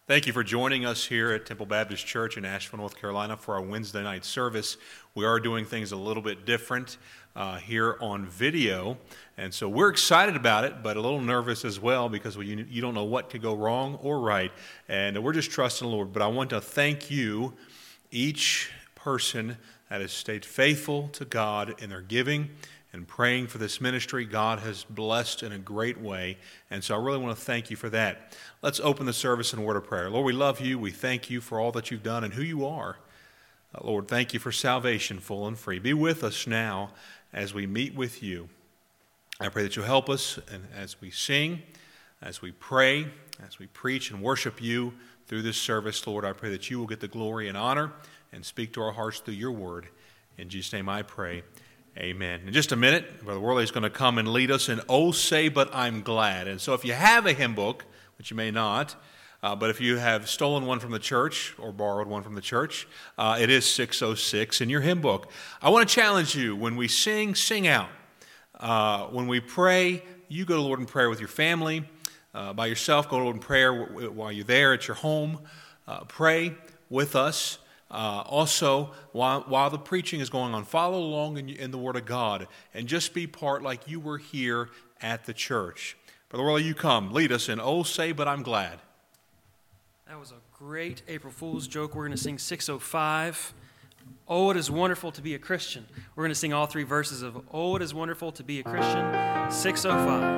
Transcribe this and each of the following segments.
Thank you for joining us here at Temple Baptist Church in Asheville, North Carolina for our Wednesday night service. We are doing things a little bit different here on video, and so we're excited about it, but a little nervous as well because you don't know what could go wrong or right, and we're just trusting the Lord. But I want to thank you, each person that has stayed faithful to God in their giving and praying for this ministry. God has blessed in a great way, and so I really want to thank you for that. Let's open the service in a word of prayer. Lord, we love you. We thank you for all that you've done and who you are. Lord, thank you for salvation full and free. Be with us now as we meet with you. I pray that you'll help us and as we sing, as we pray, as we preach and worship you through this service. Lord, I pray that you will get the glory and honor and speak to our hearts through your word. In Jesus' name I pray. Amen. In just a minute, Brother Worley is going to come and lead us in Oh Say But I'm Glad. And so if you have a hymn book, which you may not, but if you have stolen one from the church or borrowed one from the church, it is 606 in your hymn book. I want to challenge you, when we sing, sing out. When we pray, you go to the Lord in prayer with your family. By yourself, go to the Lord in prayer while you're there at your home. Pray with us. Also, while the preaching is going on, follow along in the Word of God and just be part like you were here at the church. Brother Worley, you come. Lead us in Oh Say But I'm Glad. That was a great April Fool's joke. We're going to sing 605. Oh, it is wonderful to be a Christian. We're going to sing all three verses of Oh, it is wonderful to be a Christian, 605.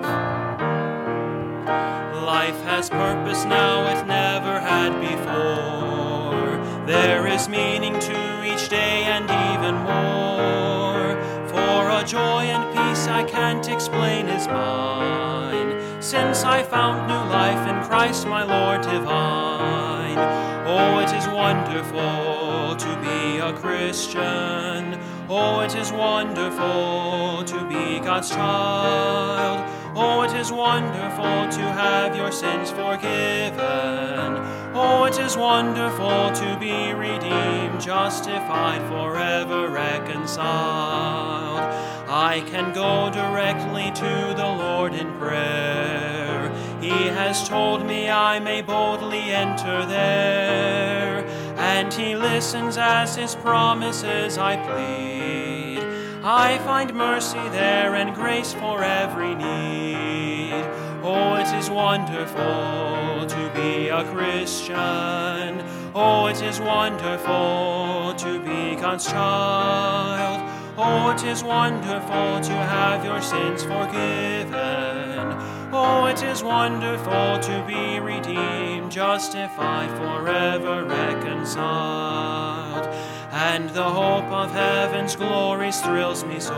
Life has purpose now it never had before. There is meaning to each day and even more. For a joy and peace I can't explain is mine, since I found new life in Christ my Lord divine. Oh, it is wonderful to be a Christian. Oh, it is wonderful to be God's child. Oh, it is wonderful to have your sins forgiven. Oh, it is wonderful to be redeemed, justified, forever reconciled. I can go directly to the Lord in prayer. He has told me I may boldly enter there, and He listens as His promises I plead. I find mercy there and grace for every need. Oh, it is wonderful to be a Christian. Oh, it is wonderful to be God's child. Oh, it is wonderful to have your sins forgiven. Oh, it is wonderful to be redeemed, justified, forever reconciled. And the hope of heaven's glories thrills me so,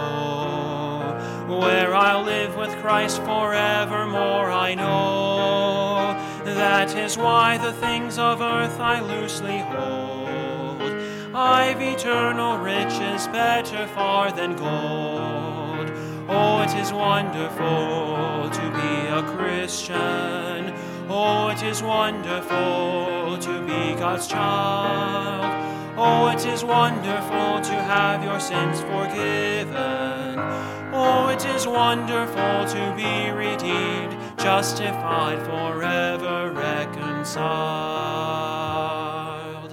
where I'll live with Christ forevermore. I know that is why the things of earth I loosely hold. I've eternal riches better far than gold. Oh, it is wonderful to be a Christian. Oh, it is wonderful to be God's child. Oh, it is wonderful to have your sins forgiven. Oh, it is wonderful to be redeemed, justified, forever reconciled.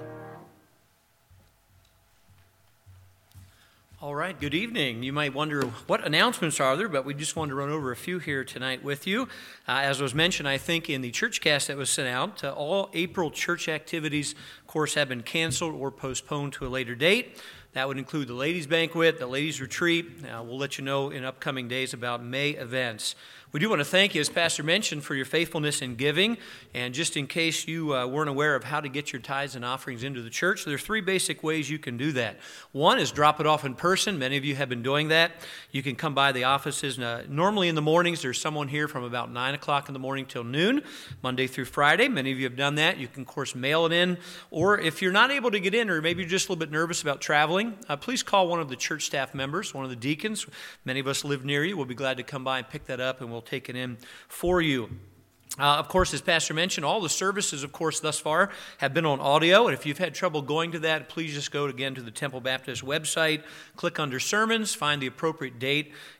All right, good evening. You might wonder what announcements are there, but we just wanted to run over a few here tonight with you. As was mentioned, I think in the church cast that was sent out, all April church activities, of course, have been canceled or postponed to a later date. That would include the ladies' banquet, the ladies' retreat. We'll let you know in upcoming days about May events. We do want to thank you, as Pastor mentioned, for your faithfulness in giving. And just in case you weren't aware of how to get your tithes and offerings into the church, there are three basic ways you can do that. One is drop it off in person. Many of you have been doing that. You can come by the offices. Normally in the mornings, there's someone here from about 9 o'clock in the morning till noon, Monday through Friday. Many of you have done that. You can, of course, mail it in. Or if you're not able to get in, or maybe you're just a little bit nervous about traveling, please call one of the church staff members, one of the deacons. Many of us live near you. We'll be glad to come by and pick that up, and we'll take it in for you. Of course, as Pastor mentioned, all the services, of course, thus far have been on audio. And if you've had trouble going to that, please just go again to the Temple Baptist website, click under sermons, find the appropriate date,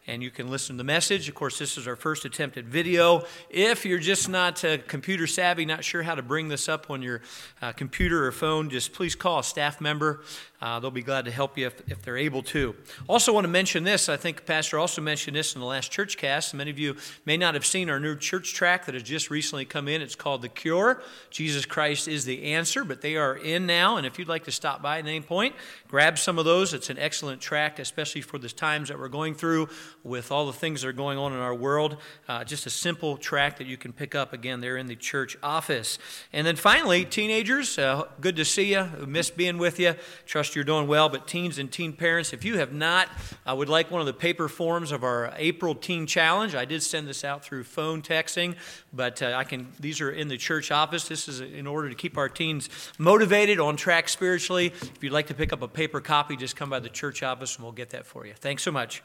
and you can listen to the message. Of course, this is our first attempt at video. If you're just not computer savvy, not sure how to bring this up on your computer or phone, just please call a staff member. They'll be glad to help you if they're able to. Also want to mention this. I think Pastor also mentioned this in the last church cast. Many of you may not have seen our new church tract that has just recently come in. It's called The Cure. Jesus Christ is the Answer, but they are in now. And if you'd like to stop by at any point, grab some of those. It's an excellent tract, especially for the times that we're going through with all the things that are going on in our world. Just a simple tract that you can pick up. Again, they're in the church office. And then finally, teenagers, good to see you. Miss being with you. Trust you're doing well. But teens and teen parents, if you have not, I would like one of the paper forms of our April Teen Challenge. I did send this out through phone texting, but these are in the church office. This is in order to keep our teens motivated, on track spiritually. If you'd like to pick up a paper copy, just come by the church office and we'll get that for you. Thanks so much.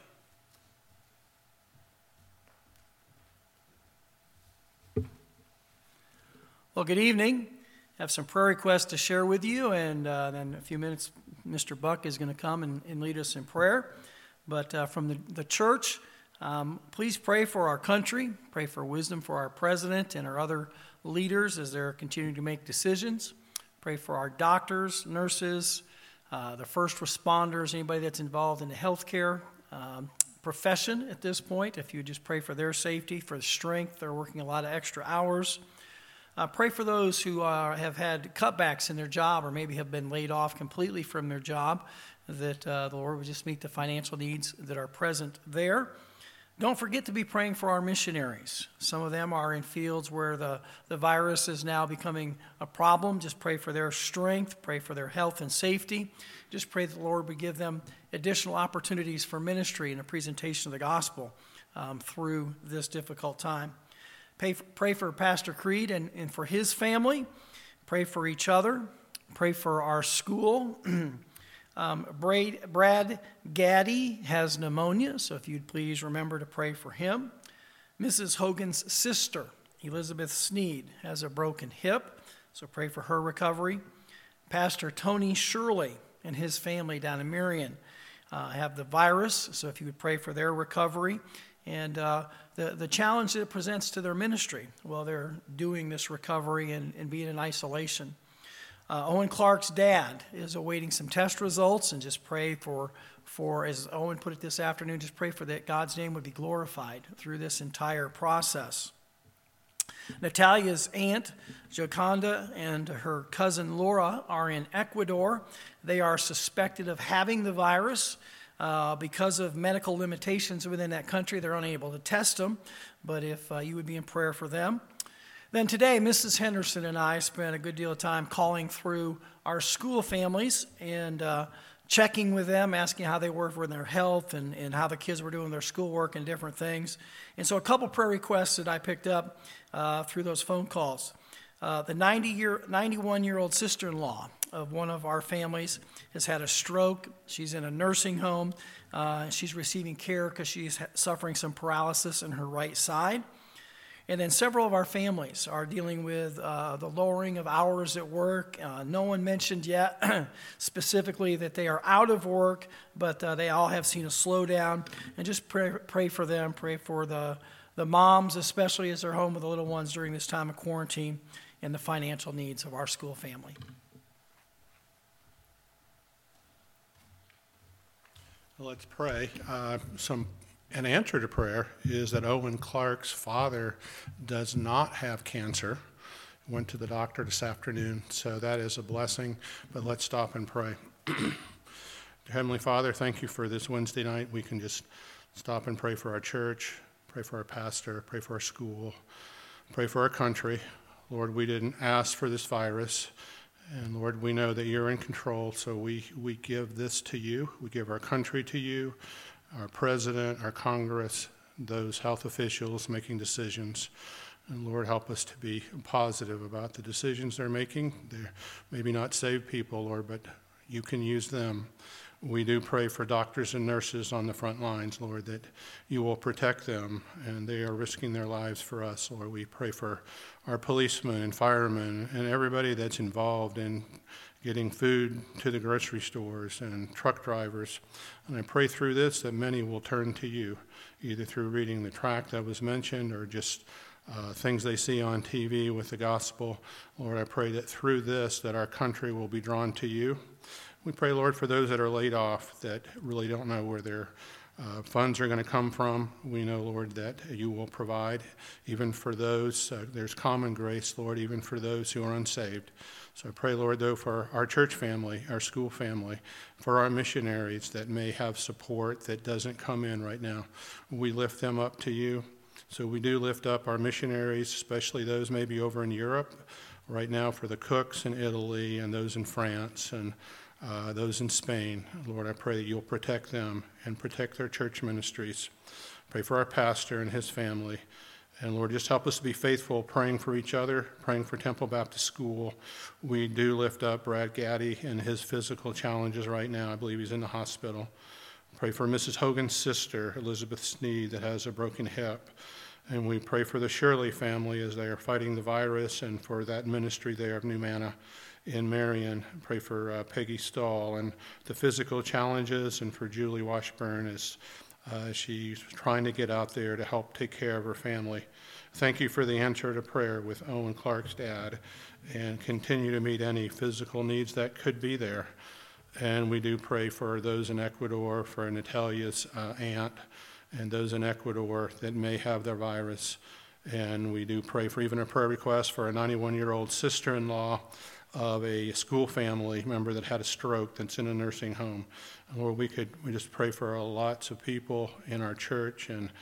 Well, good evening. I have some prayer requests to share with you, and then in a few minutes, Mr. Buck is going to come and lead us in prayer. But from the church, please pray for our country, pray for wisdom for our president and our other leaders as they're continuing to make decisions. Pray for our doctors, nurses, the first responders, anybody that's involved in the healthcare profession at this point. If you just pray for their safety, for the strength, they're working a lot of extra hours. Pray for those who have had cutbacks in their job or maybe have been laid off completely from their job, that the Lord would just meet the financial needs that are present there. Don't forget to be praying for our missionaries. Some of them are in fields where the virus is now becoming a problem. Just pray for their strength, pray for their health and safety. Just pray that the Lord would give them additional opportunities for ministry and a presentation of the gospel through this difficult time. Pray for Pastor Creed and for his family. Pray for each other. Pray for our school. Brad Gaddy has pneumonia, so if you'd please remember to pray for him. Mrs. Hogan's sister, Elizabeth Sneed, has a broken hip, so pray for her recovery. Pastor Tony Shirley and his family down in Marion have the virus, so if you would pray for their recovery. And the challenge that it presents to their ministry while they're doing this recovery and being in isolation. Owen Clark's dad is awaiting some test results, and just pray for, as Owen put it this afternoon, just pray for that God's name would be glorified through this entire process. Natalia's aunt, Joconda, and her cousin Laura are in Ecuador. They are suspected of having the virus. Because of medical limitations within that country, they're unable to test them, but if you would be in prayer for them. Then today, Mrs. Henderson and I spent a good deal of time calling through our school families and checking with them, asking how they were for their health and how the kids were doing their schoolwork and different things. And so a couple prayer requests that I picked up through those phone calls. The 91-year-old sister-in-law of one of our families has had a stroke. She's in a nursing home. She's receiving care because she's suffering some paralysis in her right side. And then several of our families are dealing with the lowering of hours at work. No one mentioned yet specifically that they are out of work, but they all have seen a slowdown. And just pray for them. Pray for the moms, especially as they're home with the little ones during this time of quarantine, and the financial needs of our school family. Let's pray. An answer to prayer is that Owen Clark's father does not have cancer. Went to the doctor this afternoon, so that is a blessing. But let's stop and pray. Heavenly Father, thank you for this Wednesday night. We can just stop and pray for our church, pray for our pastor, pray for our school, pray for our country. Lord, we didn't ask for this virus. And Lord, we know that you're in control, so we give this to you. We give our country to you, our president, our Congress, those health officials making decisions. And Lord, help us to be positive about the decisions they're making. They're maybe not save people, Lord, but you can use them. We do pray for doctors and nurses on the front lines, Lord, that you will protect them, and they are risking their lives for us, Lord. We pray for our policemen and firemen and everybody that's involved in getting food to the grocery stores and truck drivers. And I pray through this that many will turn to you, either through reading the tract that was mentioned or just things they see on TV with the gospel. Lord, I pray that through this that our country will be drawn to you. We pray, Lord, for those that are laid off that really don't know where their funds are going to come from. We know, Lord, that you will provide, even for those. There's common grace, Lord, even for those who are unsaved. So I pray, Lord, though, for our church family, our school family, for our missionaries that may have support that doesn't come in right now. We lift them up to you. So we do lift up our missionaries, especially those maybe over in Europe right now, for the cooks in Italy and those in France and those in Spain. Lord, I pray that you'll protect them and protect their church ministries. Pray for our pastor and his family. And Lord, just help us to be faithful, praying for each other, praying for Temple Baptist School. We do lift up Brad Gaddy and his physical challenges right now. I believe he's in the hospital. Pray for Mrs. Hogan's sister, Elizabeth Sneed, that has a broken hip. And we pray for the Shirley family as they are fighting the virus, and for that ministry there of New Manna in Marion. Pray for Peggy Stahl and the physical challenges, and for Julie Washburn as she's trying to get out there to help take care of her family. Thank you for the answer to prayer with Owen Clark's dad, and continue to meet any physical needs that could be there. And we do pray for those in Ecuador, for Natalia's aunt, and those in Ecuador that may have the virus. And we do pray for even a prayer request for a 91-year-old sister-in-law of a school family member that had a stroke that's in a nursing home. And Lord, we just pray for lots of people in our church and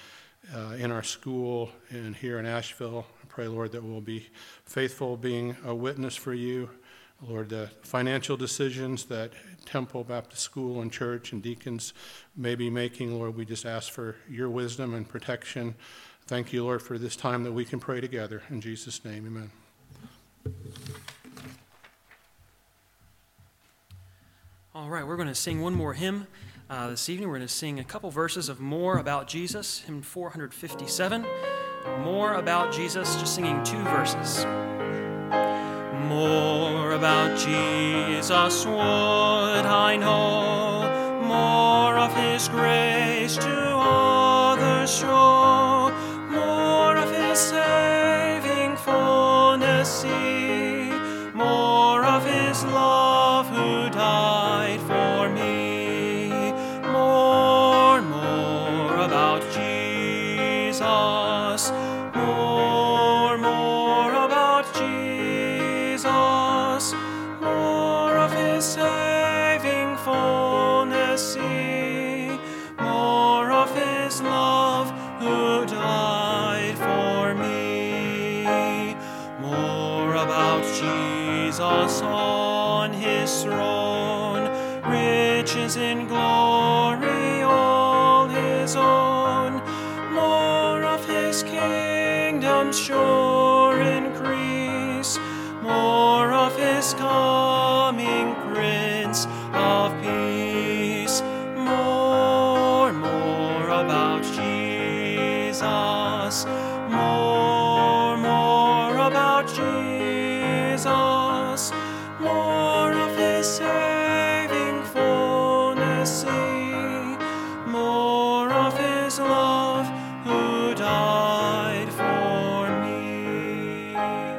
in our school and here in Asheville. I pray, Lord, that we'll be faithful being a witness for you. Lord, the financial decisions that Temple Baptist School and church and deacons may be making, Lord, we just ask for your wisdom and protection. Thank you, Lord, for this time that we can pray together. In Jesus' name, amen. All right, we're going to sing one more hymn this evening. We're going to sing a couple verses of More About Jesus, hymn 457. More About Jesus, just singing 2 verses. More about Jesus would I know, more of his grace to others show, more of his saving fullness see, more of his love who died for me. More about Jesus, more about Jesus, more of his saving fullness see, more of his love who died for me. More about Jesus on his throne, riches in glory all his own, more of his kingdom sure increase, more of his coming Prince of Peace. More about Jesus, more about Jesus, more of his saving fullness see, more of his love who died for me.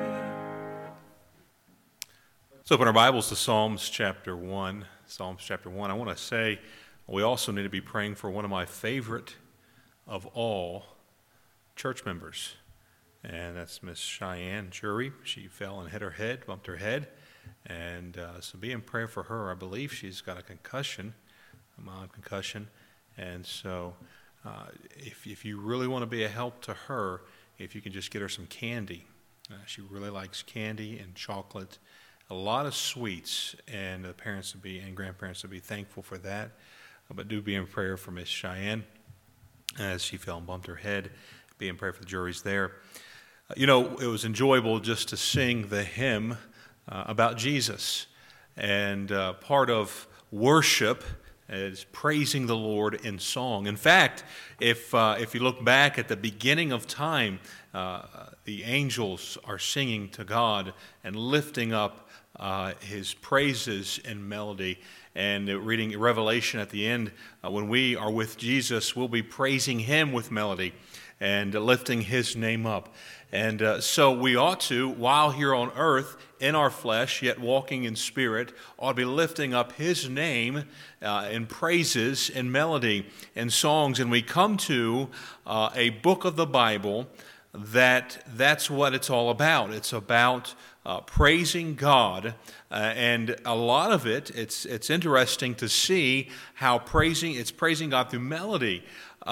Let's open our Bibles to Psalms chapter 1. Psalms chapter 1. I want to say we also need to be praying for one of my favorite of all church members, and that's Miss Cheyenne Jury. She fell and hit her head, bumped her head, and so be in prayer for her. I believe she's got a concussion, a mild concussion, and so if you really want to be a help to her, if you can just get her some candy. She really likes candy and chocolate, a lot of sweets, and the parents would be and grandparents would be thankful for that. But do be in prayer for Miss Cheyenne as she fell and bumped her head. Be in prayer for the juries there. It was enjoyable just to sing the hymn about Jesus. And part of worship is praising the Lord in song. In fact, if you look back at the beginning of time, the angels are singing to God and lifting up His praises in melody. And reading Revelation at the end, when we are with Jesus, we'll be praising Him with melody and lifting His name up. And so we ought to, while here on earth, in our flesh, yet walking in spirit, ought to be lifting up His name in praises and melody and songs. And we come to a book of the Bible that's what it's all about. It's about praising God, and a lot of it's interesting to see how it's praising God through melody.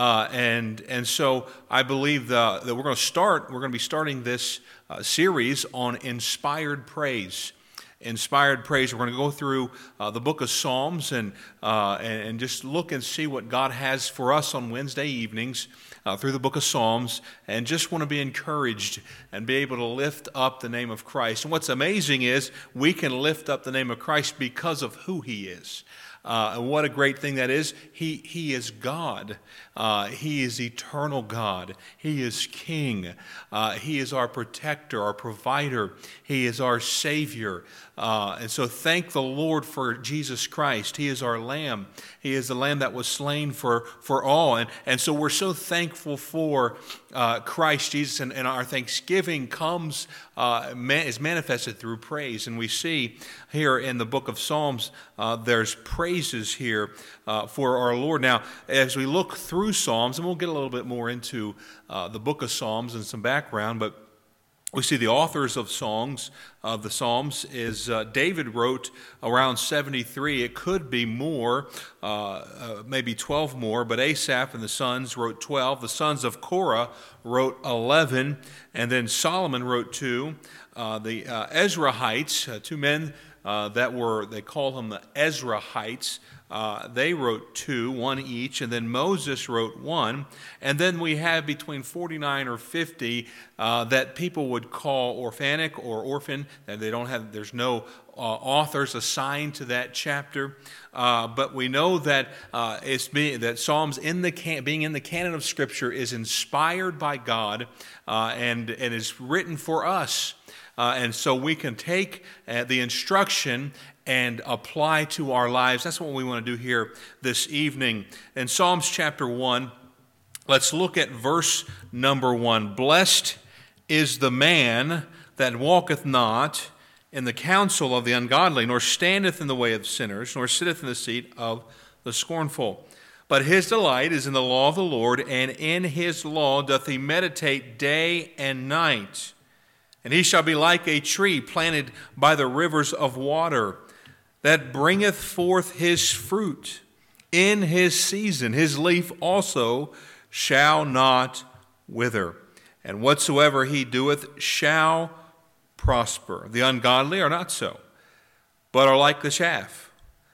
And so I believe that we're going to be starting this series on inspired praise. Inspired praise. We're going to go through the book of Psalms and just look and see what God has for us on Wednesday evenings through the book of Psalms, and just want to be encouraged and be able to lift up the name of Christ. And what's amazing is we can lift up the name of Christ because of who He is. And what a great thing that is. He is God. He is eternal God. He is King. He is our protector, our provider. He is our Savior. And so thank the Lord for Jesus Christ. He is our Lamb. He is the Lamb that was slain for all. And so we're so thankful for Christ Jesus. And our thanksgiving is manifested through praise. And we see here in the book of Psalms, there's praises here for our Lord. Now, as we look through Psalms, and we'll get a little bit more into the book of Psalms and some background, but we see the authors of the Psalms is David wrote around 73. It could be more, maybe 12 more, but Asaph and the sons wrote 12. The sons of Korah wrote 11, and then Solomon wrote 2. The Ezrahites, two men they call them the Ezrahites. They wrote 2, 1 each, and then Moses wrote 1. And then we have between 49 or 50 that people would call orphanic or orphan. And there's no authors assigned to that chapter. But we know that that Psalms being in the canon of Scripture is inspired by God and is written for us. And so we can take the instruction and apply to our lives. That's what we want to do here this evening. In Psalms chapter 1, let's look at verse number 1. Blessed is the man that walketh not in the counsel of the ungodly, nor standeth in the way of sinners, nor sitteth in the seat of the scornful. But his delight is in the law of the Lord, and in his law doth he meditate day and night. And he shall be like a tree planted by the rivers of water, that bringeth forth his fruit in his season. His leaf also shall not wither, and whatsoever he doeth shall prosper. The ungodly are not so, but are like the chaff,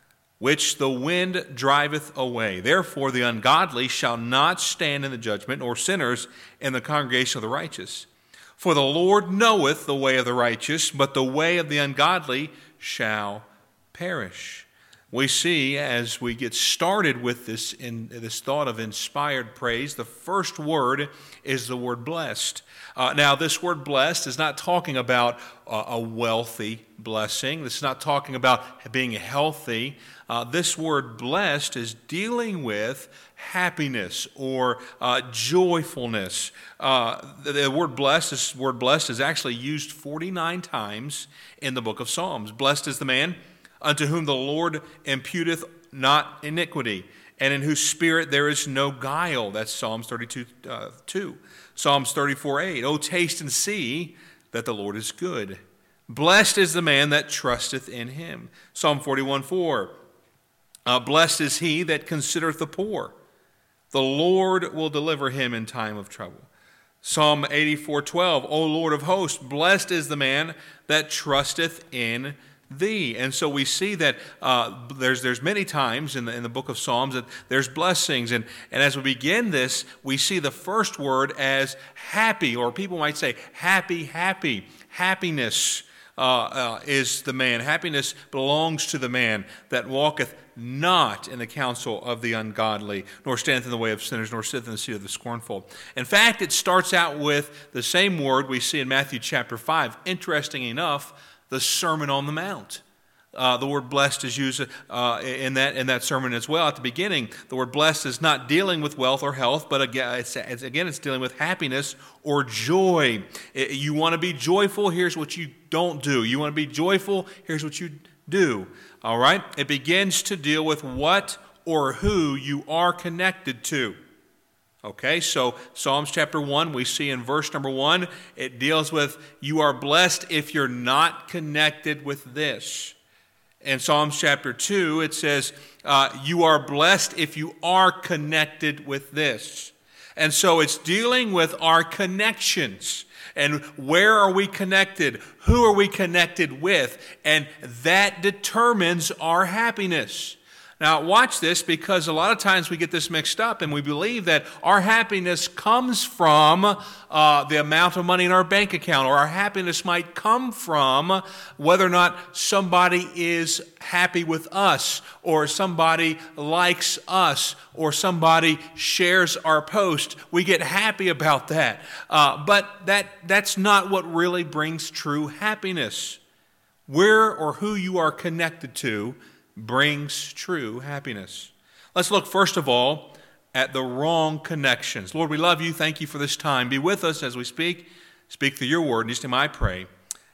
which the wind driveth away. Therefore the ungodly shall not stand in the judgment, nor sinners in the congregation of the righteous. For the Lord knoweth the way of the righteous, but the way of the ungodly shall perish. We see as we get started with this thought of inspired praise, the first word is the word blessed. Now, this word blessed is not talking about a wealthy blessing. This is not talking about being healthy. This word blessed is dealing with happiness or joyfulness. The word blessed is actually used 49 times in the book of Psalms. Blessed is the man unto whom the Lord imputeth not iniquity, and in whose spirit there is no guile. That's Psalms 32:2. Psalms 34:8. O taste and see that the Lord is good. Blessed is the man that trusteth in him. Psalm 41:4. Blessed is he that considereth the poor. The Lord will deliver him in time of trouble. Psalm 84:12. O Lord of hosts, blessed is the man that trusteth in thee. And so we see that there's many times in the book of Psalms that there's blessings. And as we begin this, we see the first word as happy, or people might say happy, happiness. is the man. Happiness belongs to the man that walketh not in the counsel of the ungodly, nor standeth in the way of sinners, nor sitteth in the seat of the scornful. In fact, it starts out with the same word we see in Matthew chapter 5. Interesting enough, the Sermon on the Mount. The word blessed is used in that sermon as well. At the beginning, the word blessed is not dealing with wealth or health, but again, it's dealing with happiness or joy. You want to be joyful, here's what you don't do. You want to be joyful, here's what you do. All right? It begins to deal with what or who you are connected to. Okay, so Psalms chapter 1, we see in verse number 1, it deals with you are blessed if you're not connected with this. In Psalms chapter 2, it says, you are blessed if you are connected with this. And so it's dealing with our connections. And where are we connected? Who are we connected with? And that determines our happiness. Now, watch this, because a lot of times we get this mixed up and we believe that our happiness comes from the amount of money in our bank account, or our happiness might come from whether or not somebody is happy with us, or somebody likes us, or somebody shares our post. We get happy about that. But that's not what really brings true happiness. Where or who you are connected to brings true happiness. Let's look first of all at the wrong connections. Lord, we love you. Thank you for this time. Be with us as we speak. Speak through your word. In Jesus' name I pray.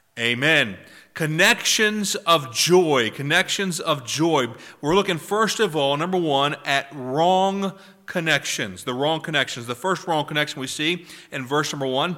Amen. Connections of joy. Connections of joy. We're looking first of all, number one, at wrong connections. The wrong connections. The first wrong connection we see in verse number 1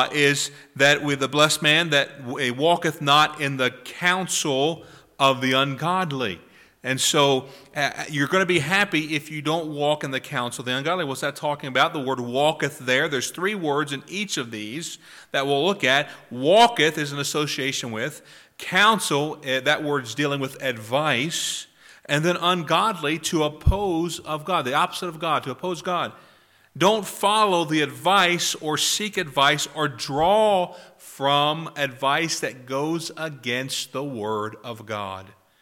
is that with the blessed man that walketh not in the counsel of the ungodly. And so you're going to be happy if you don't walk in the counsel of the ungodly. What's that talking about? The word walketh there. There's 3 words in each of these that we'll look at. Walketh is an association with. Counsel, that word's dealing with advice. And then ungodly, to oppose of God. The opposite of God, to oppose God. Don't follow the advice or seek advice or draw from advice that goes against the Word of God.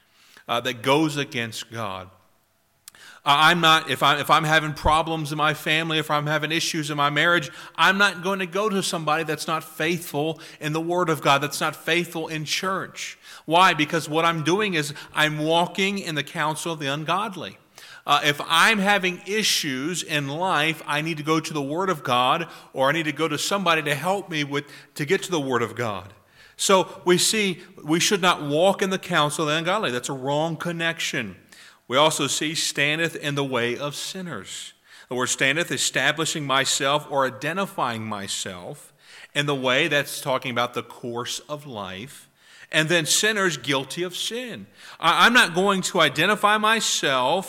That goes against God. If I'm having problems in my family, if I'm having issues in my marriage, I'm not going to go to somebody that's not faithful in the Word of God, that's not faithful in church. Why? Because what I'm doing is I'm walking in the counsel of the ungodly. If I'm having issues in life, I need to go to the Word of God, or I need to go to somebody to help me to get to the Word of God. So we see we should not walk in the counsel of the ungodly. That's a wrong connection. We also see standeth in the way of sinners. The word standeth, establishing myself or identifying myself in the way. That's talking about the course of life. And then sinners guilty of sin. I'm not going to identify myself,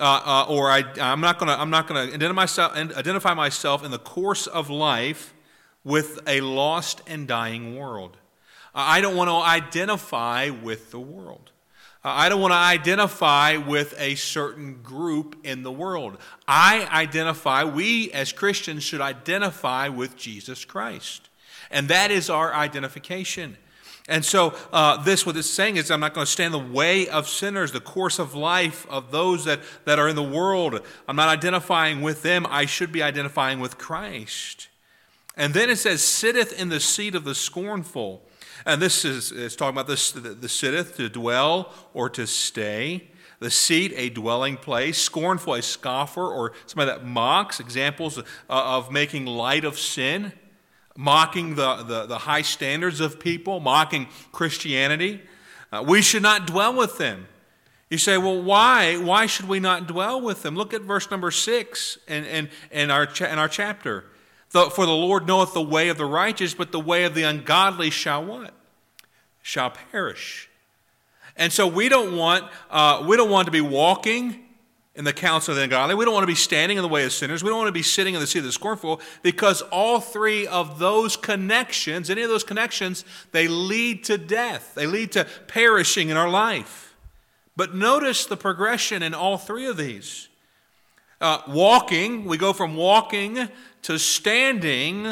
I'm not going to identify myself in the course of life with a lost and dying world. I don't want to identify with the world. I don't want to identify with a certain group in the world. We as Christians should identify with Jesus Christ. And that is our identification. And so what it's saying is I'm not going to stand in the way of sinners, the course of life of those that are in the world. I'm not identifying with them. I should be identifying with Christ. And then it says, sitteth in the seat of the scornful. And this is talking about the sitteth, to dwell or to stay. The seat, a dwelling place. Scornful, a scoffer or somebody that mocks. Examples of making light of sin. Mocking the high standards of people. Mocking Christianity. We should not dwell with them. You say, well, why? Why should we not dwell with them? Look at verse number 6 in our chapter. For the Lord knoweth the way of the righteous, but the way of the ungodly shall what? Shall perish. And so we don't want to be walking in the counsel of the ungodly. We don't want to be standing in the way of sinners. We don't want to be sitting in the seat of the scornful, because all 3 of those connections, any of those connections, they lead to death. They lead to perishing in our life. But notice the progression in all 3 of these. Walking, we go from walking to standing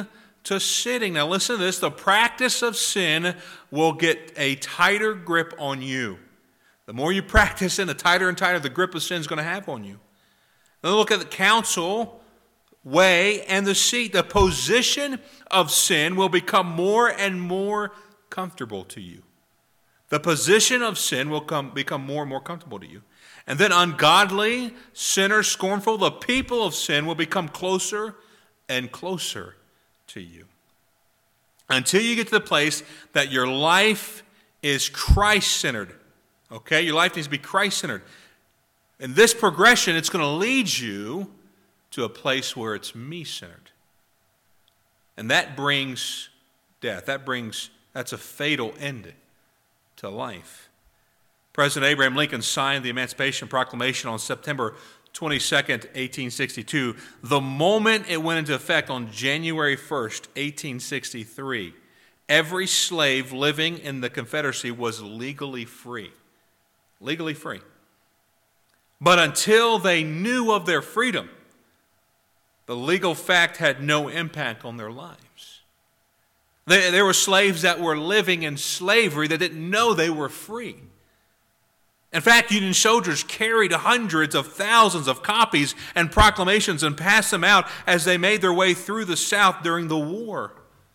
to sitting. Now listen to this. The practice of sin will get a tighter grip on you. The more you practice sin, the tighter and tighter the grip of sin is going to have on you. Now look at the counsel, way, and the seat. The position of sin will become more and more comfortable to you. The position of sin will become more and more comfortable to you. And then ungodly, sinners, scornful, the people of sin will become closer and closer to you. Until you get to the place that your life is Christ-centered. Okay? Your life needs to be Christ-centered. In this progression, it's going to lead you to a place where it's me-centered. And that brings death. That's a fatal ending to life. President Abraham Lincoln signed the Emancipation Proclamation on September 22nd, 1862. The moment it went into effect on January 1st, 1863, every slave living in the Confederacy was legally free. Legally free. But until they knew of their freedom, the legal fact had no impact on their lives. There were slaves that were living in slavery that didn't know they were free. In fact, Union soldiers carried hundreds of thousands of copies and proclamations and passed them out as they made their way through the South during the war.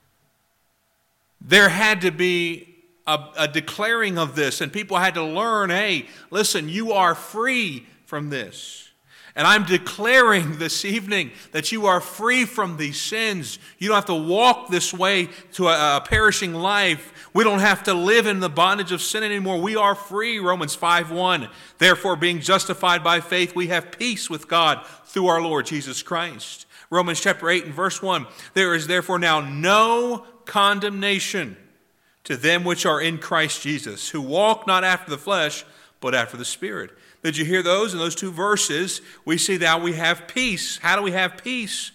There had to be a declaring of this, and people had to learn, hey, listen, you are free from this. And I'm declaring this evening that you are free from these sins. You don't have to walk this way to a perishing life. We don't have to live in the bondage of sin anymore. We are free, Romans 5:1. Therefore, being justified by faith, we have peace with God through our Lord Jesus Christ. Romans chapter 8 and verse 1. There is therefore now no condemnation to them which are in Christ Jesus, who walk not after the flesh, but after the Spirit. Did you hear those? In those two verses, we see that we have peace. How do we have peace?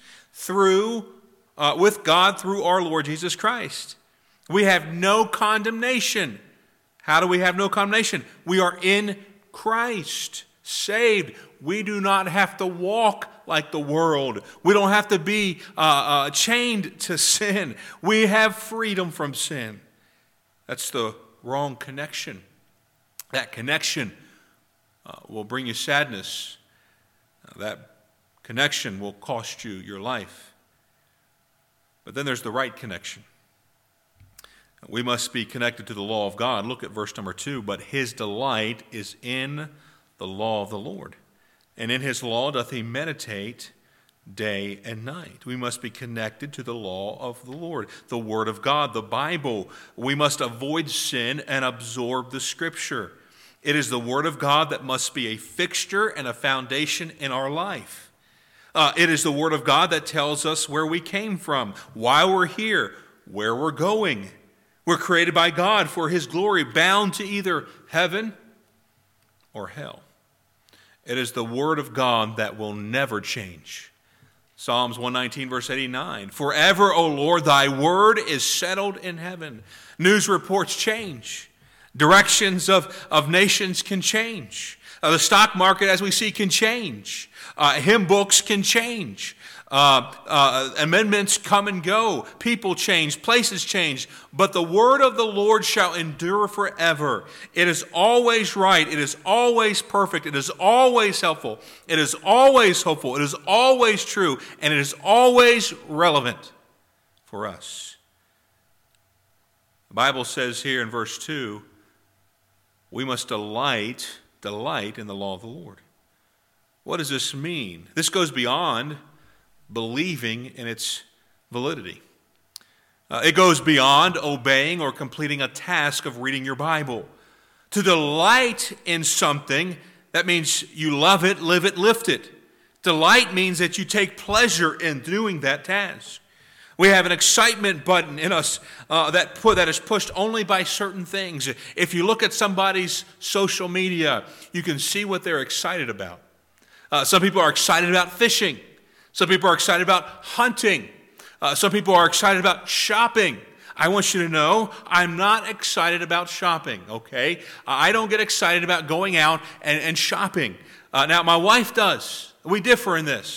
With God through our Lord Jesus Christ. We have no condemnation. How do we have no condemnation? We are in Christ, saved. We do not have to walk like the world. We don't have to be chained to sin. We have freedom from sin. That's the wrong connection. That connection will bring you sadness. That connection will cost you your life. But then there's the right connection. We must be connected to the law of God. Look at verse number 2. But his delight is in the law of the Lord, and in his law doth he meditate day and night. We must be connected to the law of the Lord, the Word of God, the Bible. We must avoid sin and absorb the Scripture. It is the Word of God that must be a fixture and a foundation in our life. It is the Word of God that tells us where we came from, why we're here, where we're going. We're created by God for his glory, bound to either heaven or hell. It is the Word of God that will never change. Psalms 119, verse 89. Forever, O Lord, thy word is settled in heaven. News reports change. Directions of nations can change. The stock market, as we see, can change. Hymn books can change. Amendments come and go. People change. Places change. But the word of the Lord shall endure forever. It is always right. It is always perfect. It is always helpful. It is always hopeful. It is always true. And it is always relevant for us. The Bible says here in verse 2, we must delight in the law of the Lord. What does this mean? This goes beyond believing in its validity. It goes beyond obeying or completing a task of reading your Bible. To delight in something, that means you love it, live it, lift it. Delight means that you take pleasure in doing that task. We have an excitement button in us that is pushed only by certain things. If you look at somebody's social media, you can see what they're excited about. Some people are excited about fishing. Some people are excited about hunting. Some people are excited about shopping. I want you to know I'm not excited about shopping, okay? I don't get excited about going out and shopping. Now, my wife does. We differ in this.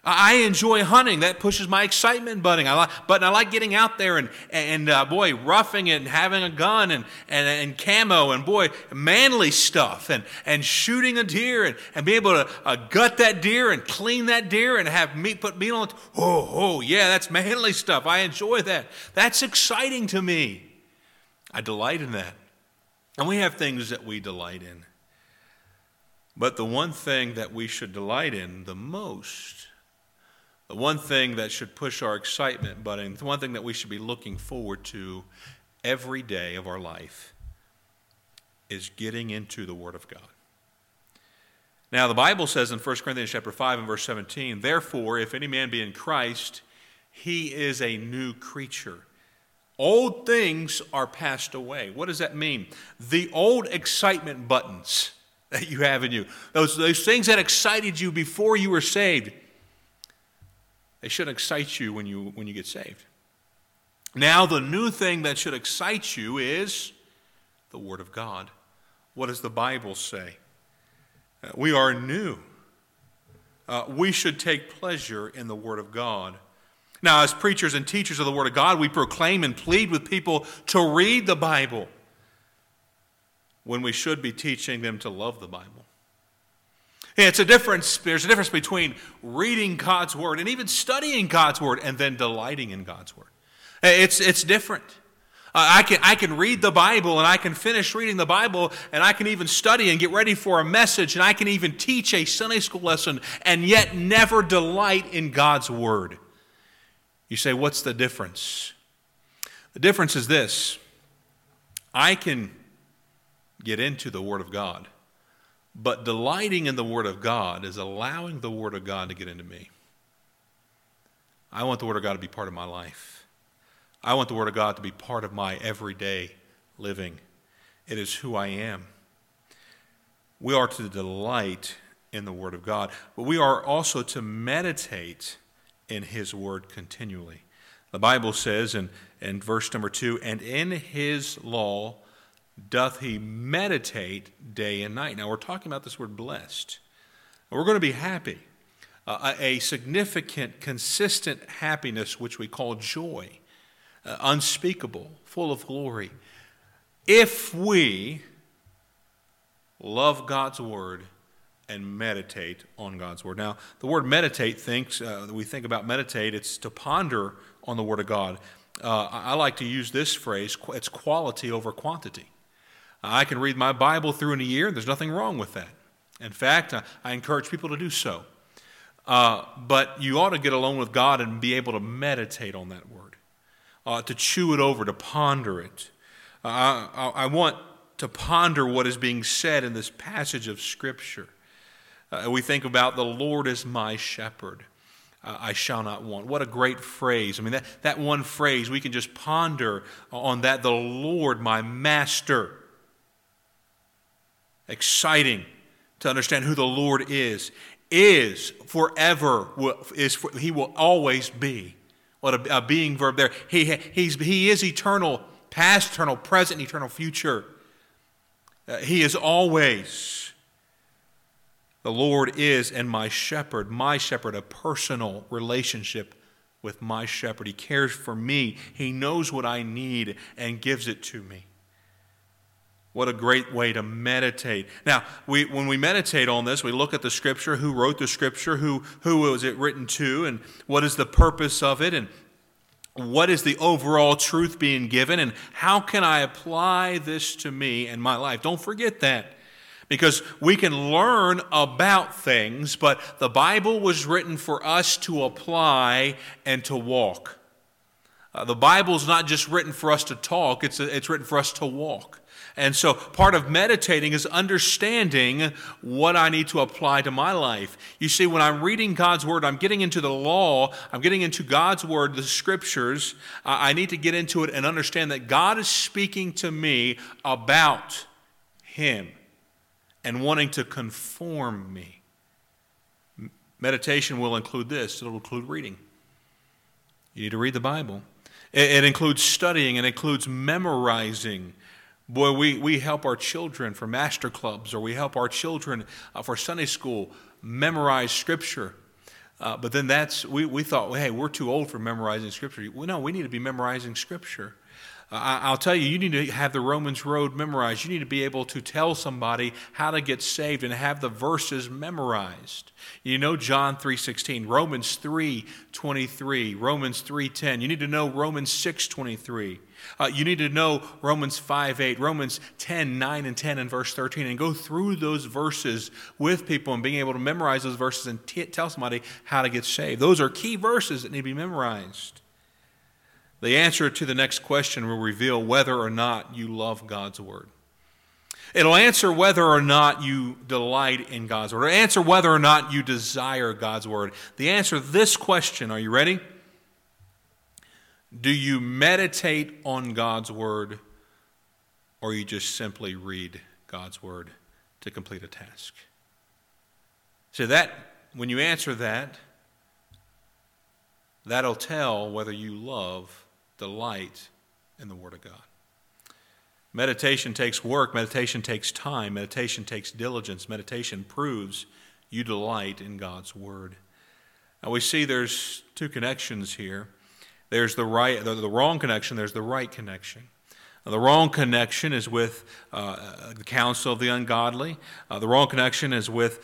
I enjoy hunting. That pushes my excitement button. I like getting out there and boy, roughing it and having a gun and camo and boy, manly stuff and shooting a deer and be able to gut that deer and clean that deer and have meat, put meat on it. Oh, yeah, that's manly stuff. I enjoy that. That's exciting to me. I delight in that. And we have things that we delight in. But the one thing that we should delight in the most, the one thing that should push our excitement button, the one thing that we should be looking forward to every day of our life is getting into the Word of God. Now, the Bible says in 1 Corinthians chapter 5 and verse 17, "Therefore, if any man be in Christ, he is a new creature. Old things are passed away." What does that mean? The old excitement buttons that you have in you, those things that excited you before you were saved, they shouldn't excite you when you get saved. Now, the new thing that should excite you is the Word of God. What does the Bible say? We are new. We should take pleasure in the Word of God. Now, as preachers and teachers of the Word of God, we proclaim and plead with people to read the Bible when we should be teaching them to love the Bible. There's a difference between reading God's Word and even studying God's Word and then delighting in God's Word. It's different. I can read the Bible and I can finish reading the Bible and I can even study and get ready for a message and I can even teach a Sunday school lesson and yet never delight in God's Word. You say, what's the difference? The difference is this. I can get into the Word of God, but delighting in the Word of God is allowing the Word of God to get into me. I want the Word of God to be part of my life. I want the Word of God to be part of my everyday living. It is who I am. We are to delight in the Word of God, but we are also to meditate in His Word continually. The Bible says in verse number 2, "And in His law doth he meditate day and night." Now we're talking about this word blessed. We're going to be happy. A significant, consistent happiness which we call joy. Unspeakable, full of glory. If we love God's Word and meditate on God's Word. Now, the word meditate, we think about meditate, it's to ponder on the Word of God. I like to use this phrase, it's quality over quantity. I can read my Bible through in a year, and there's nothing wrong with that. In fact, I encourage people to do so. But you ought to get alone with God and be able to meditate on that Word, to chew it over, to ponder it. I want to ponder what is being said in this passage of Scripture. We think about the Lord is my shepherd. I shall not want. What a great phrase. I mean, that one phrase, we can just ponder on that. The Lord, my master. Exciting to understand who the Lord is forever, He will always be. What a being verb there. He is eternal, past, eternal, present, eternal future. He is always. The Lord is and my shepherd, a personal relationship with my shepherd. He cares for me. He knows what I need and gives it to me. What a great way to meditate. Now, when we meditate on this, we look at the Scripture, who wrote the Scripture, who was it written to, and what is the purpose of it, and what is the overall truth being given, and how can I apply this to me and my life? Don't forget that. Because we can learn about things, but the Bible was written for us to apply and to walk. The Bible's not just written for us to talk, it's written for us to walk. And so part of meditating is understanding what I need to apply to my life. You see, when I'm reading God's Word, I'm getting into the law, I'm getting into God's Word, the Scriptures. I need to get into it and understand that God is speaking to me about Him and wanting to conform me. Meditation will include this. It'll include reading. You need to read the Bible. It includes studying. It includes memorizing. Boy, we help our children for master clubs, or we help our children for Sunday school memorize Scripture. But then we thought, well, hey, we're too old for memorizing Scripture. Well, no, we need to be memorizing Scripture. I'll tell you, you need to have the Romans Road memorized. You need to be able to tell somebody how to get saved and have the verses memorized. You know John 3:16, Romans 3:23, Romans 3:10. You need to know Romans 6:23. You need to know Romans 5:8, Romans 10:9 and 10 and verse 13, and go through those verses with people and being able to memorize those verses and tell somebody how to get saved. Those are key verses that need to be memorized. The answer to the next question will reveal whether or not you love God's Word. It'll answer whether or not you delight in God's Word. It'll answer whether or not you desire God's Word. The answer to this question, are you ready? Do you meditate on God's Word, or you just simply read God's Word to complete a task? So when you answer that, that'll tell whether you delight in the Word of God. Meditation takes work. Meditation takes time. Meditation takes diligence. Meditation proves you delight in God's Word. Now we see there's two connections here. There's the wrong connection. There's the right connection. Now, the wrong connection is with the counsel of the ungodly. The wrong connection is with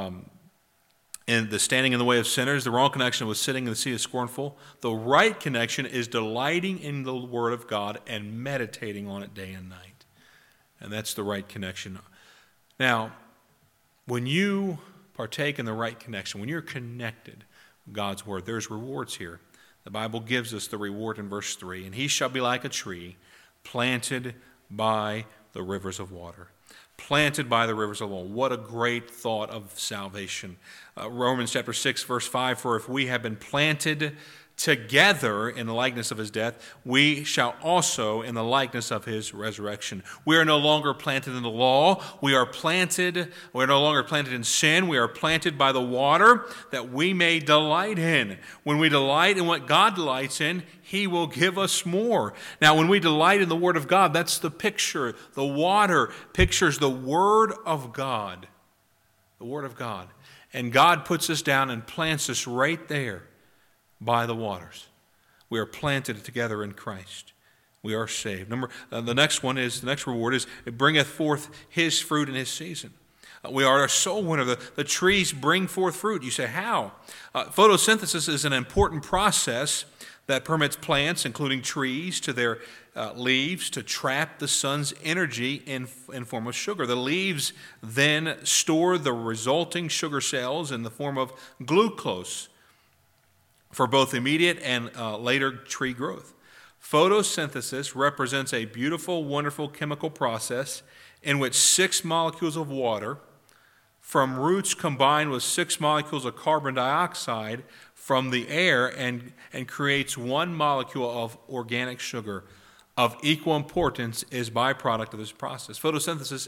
and the standing in the way of sinners. The wrong connection was sitting in the seat of scornful. The right connection is delighting in the Word of God and meditating on it day and night. And that's the right connection. Now, when you partake in the right connection, when you're connected with God's Word, there's rewards here. The Bible gives us the reward in verse 3. And he shall be like a tree planted by the rivers of water. Planted by the rivers of water. What a great thought of salvation. Romans chapter 6, verse 5, for if we have been planted together in the likeness of his death, we shall also in the likeness of his resurrection. We are no longer planted in the law. We are no longer planted in sin. We are planted by the water that we may delight in. When we delight in what God delights in, he will give us more. Now, when we delight in the Word of God, that's the picture. The water pictures the Word of God. The Word of God. And God puts us down and plants us right there by the waters. We are planted together in Christ. We are saved. The next reward is, it bringeth forth his fruit in his season. We are a soul winner. The trees bring forth fruit. You say, how? Photosynthesis is an important process that permits plants, including trees, to their leaves to trap the sun's energy in form of sugar. The leaves then store the resulting sugar cells in the form of glucose for both immediate and later tree growth. Photosynthesis represents a beautiful, wonderful chemical process in which 6 molecules of water from roots combine with 6 molecules of carbon dioxide from the air and creates 1 molecule of organic sugar of equal importance is byproduct of this process. Photosynthesis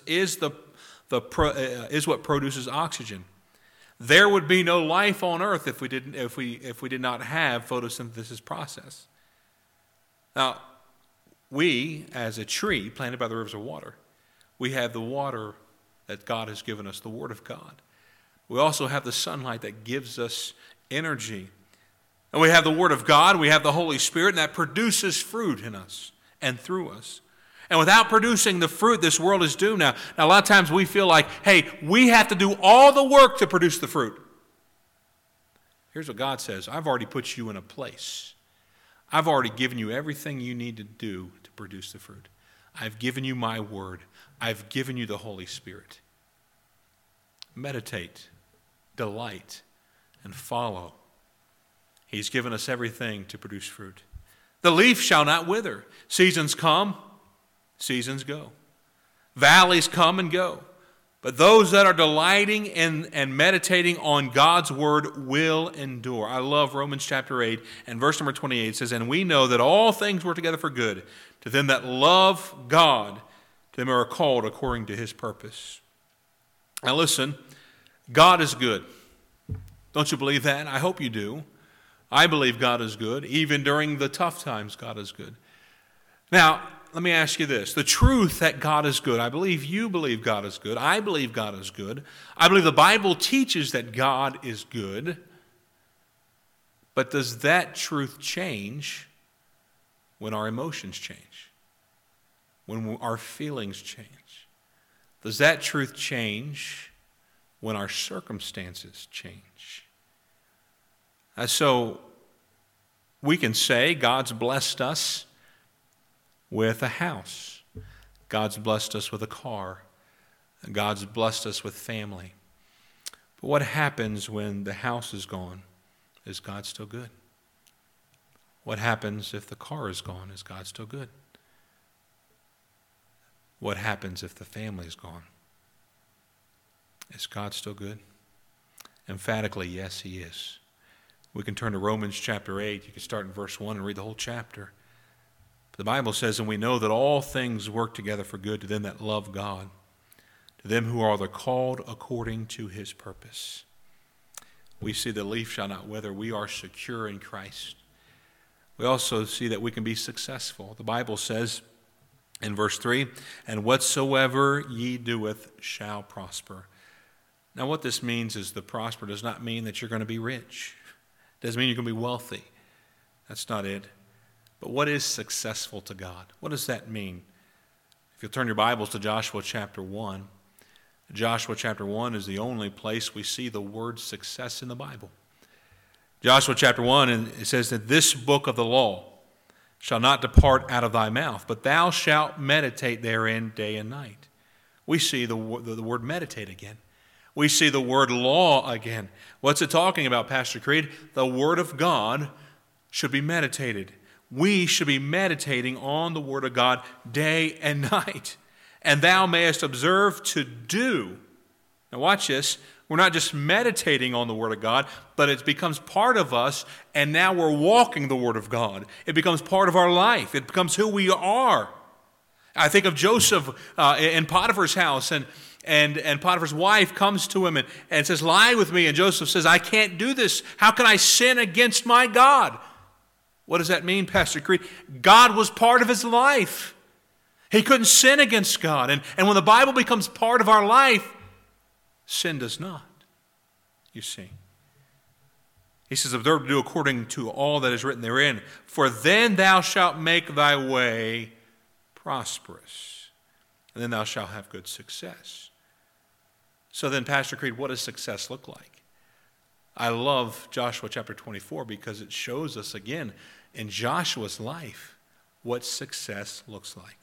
is what produces oxygen. There would be no life on earth if we did not have photosynthesis process. Now, we, as a tree planted by the rivers of water, we have the water that God has given us, the Word of God. We also have the sunlight that gives us energy. And we have the Word of God, we have the Holy Spirit, and that produces fruit in us and through us. And without producing the fruit, this world is doomed now. Now, a lot of times we feel like, hey, we have to do all the work to produce the fruit. Here's what God says. I've already put you in a place. I've already given you everything you need to do to produce the fruit. I've given you my Word. I've given you the Holy Spirit. Meditate, delight, and follow. He's given us everything to produce fruit. The leaf shall not wither. Seasons come, seasons go. Valleys come and go. But those that are delighting in and meditating on God's Word will endure. I love Romans chapter 8 and verse number 28. It says, and we know that all things work together for good to them that love God, to them who are called according to his purpose. Now listen, God is good. Don't you believe that? I hope you do. I believe God is good. Even during the tough times, God is good. Now, let me ask you this. The truth that God is good, I believe you believe God is good. I believe God is good. I believe the Bible teaches that God is good. But does that truth change when our emotions change? When our feelings change? Does that truth change when our circumstances change? So we can say God's blessed us with a house. God's blessed us with a car. God's blessed us with family. But what happens when the house is gone? Is God still good? What happens if the car is gone? Is God still good? What happens if the family is gone? Is God still good? Emphatically, yes, He is. We can turn to Romans chapter 8. You can start in verse 1 and read the whole chapter. The Bible says, and we know that all things work together for good to them that love God, to them who are the called according to His purpose. We see the leaf shall not wither. We are secure in Christ. We also see that we can be successful. The Bible says in verse 3, and whatsoever ye doeth shall prosper. Now what this means is the prosper does not mean that you're going to be rich. It doesn't mean you're going to be wealthy. That's not it. But what is successful to God? What does that mean? If you'll turn your Bibles to Joshua chapter 1, Joshua chapter 1 is the only place we see the word success in the Bible. Joshua chapter 1, and it says that this book of the law shall not depart out of thy mouth, but thou shalt meditate therein day and night. We see the word meditate again. We see the word law again. What's it talking about, Pastor Creed? The Word of God should be meditated. We should be meditating on the Word of God day and night. And thou mayest observe to do. Now watch this. We're not just meditating on the Word of God, but it becomes part of us, and now we're walking the Word of God. It becomes part of our life. It becomes who we are. I think of Joseph in Potiphar's house, and Potiphar's wife comes to him and says, lie with me. And Joseph says, I can't do this. How can I sin against my God? What does that mean, Pastor Creed? God was part of his life. He couldn't sin against God. And when the Bible becomes part of our life, sin does not, you see. He says, observe to do according to all that is written therein, for then thou shalt make thy way prosperous, and then thou shalt have good success. So then, Pastor Creed, what does success look like? I love Joshua chapter 24 because it shows us again in Joshua's life what success looks like.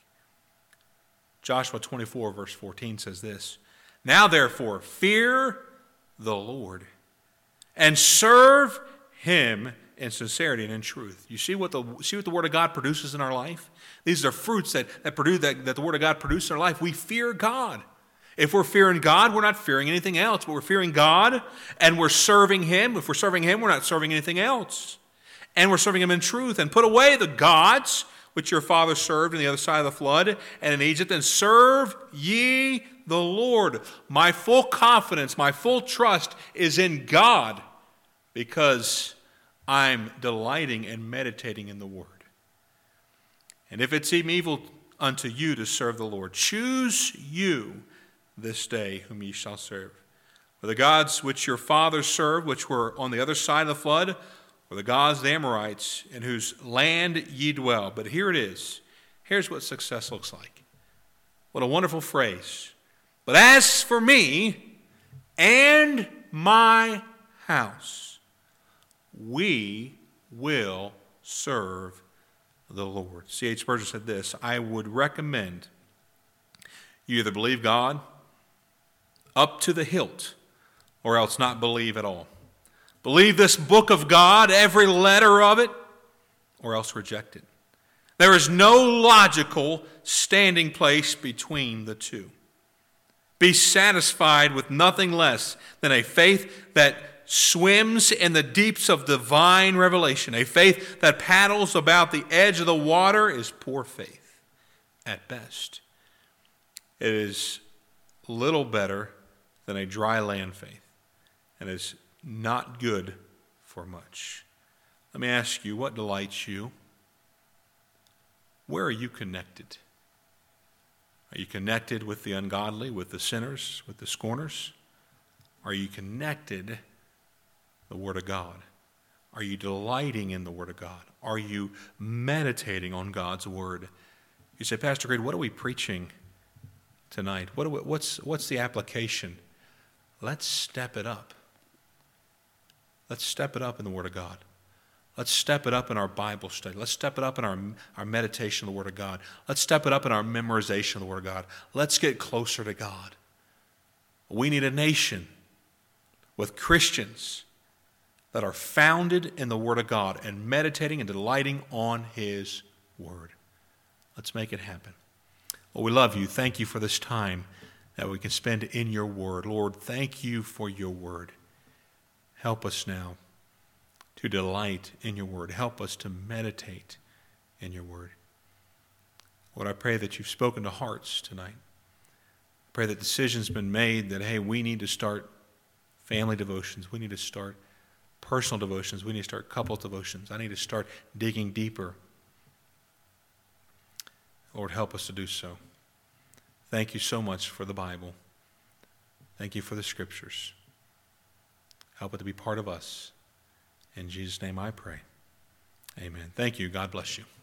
Joshua 24 verse 14 says this, now therefore fear the Lord and serve Him in sincerity and in truth. You see what the Word of God produces in our life? These are fruits that the Word of God produces in our life. We fear God. If we're fearing God, we're not fearing anything else, but we're fearing God and we're serving Him. If we're serving Him, we're not serving anything else. And we're serving Him in truth. And put away the gods which your father served on the other side of the flood and in Egypt, and serve ye the Lord. My full confidence, my full trust is in God because I'm delighting and meditating in the Word. And if it seem evil unto you to serve the Lord, choose you this day whom ye shall serve. For the gods which your fathers served, which were on the other side of the flood, were the gods of the Amorites, in whose land ye dwell. But here it is. Here's what success looks like. What a wonderful phrase. But as for me and my house, we will serve the Lord. C.H. Spurgeon said this, I would recommend you either believe God up to the hilt or else not believe at all. Believe this book of God, every letter of it, or else reject it. There is no logical standing place between the two. Be satisfied with nothing less than a faith that swims in the deeps of divine revelation. A faith that paddles about the edge of the water is poor faith at best. It is little better than a dry land faith and is not good for much. Let me ask you, what delights you? Where are you connected? Are you connected with the ungodly, with the sinners, with the scorners? Are you connected to the Word of God? Are you delighting in the Word of God? Are you meditating on God's Word? You say, Pastor Grade, what are we preaching tonight? What's the application? Let's step it up. Let's step it up in the Word of God. Let's step it up in our Bible study. Let's step it up in our meditation of the Word of God. Let's step it up in our memorization of the Word of God. Let's get closer to God. We need a nation with Christians that are founded in the Word of God and meditating and delighting on His Word. Let's make it happen. Well, we love you. Thank you for this time that we can spend in your Word. Lord, thank you for your Word. Help us now to delight in your Word. Help us to meditate in your Word. Lord, I pray that you've spoken to hearts tonight. I pray that decisions been made that, hey, we need to start family devotions. We need to start personal devotions. We need to start couples devotions. I need to start digging deeper. Lord, help us to do so. Thank you so much for the Bible. Thank you for the Scriptures. Help it to be part of us. In Jesus' name I pray. Amen. Thank you. God bless you.